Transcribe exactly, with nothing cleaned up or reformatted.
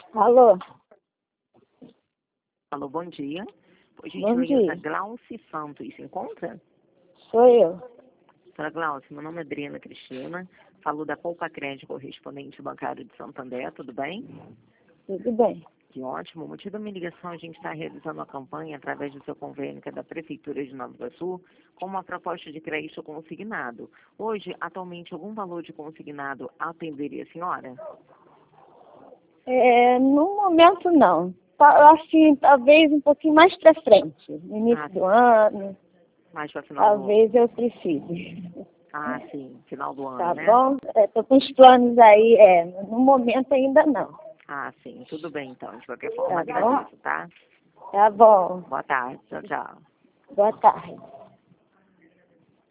Alô? Alô, bom dia. Por Bom gentileza, dia. Glauci Santos se encontra? Sou eu. Senhora Glauci, meu nome é Adriana Cristina, falo da Poupa Crédito, correspondente bancário de Santander, tudo bem? Tudo bem. Que ótimo. O motivo da minha ligação, a gente está realizando uma campanha através do seu convênio, que é da Prefeitura de Nova Iguaçu, com uma proposta de crédito consignado. Hoje, atualmente, algum valor de consignado atenderia a senhora? É, no momento, não. Tá, assim, talvez um pouquinho mais para frente. No início Ah, do ano, mais para final do talvez eu precise. Ah, sim, final do ano, Tá né? bom? Estou com os planos aí. É, no momento ainda não. Ah, sim, tudo bem então. De qualquer forma, Tá bom? agradeço, tá? Tá bom. Boa tarde. Tchau, tchau. Boa tarde.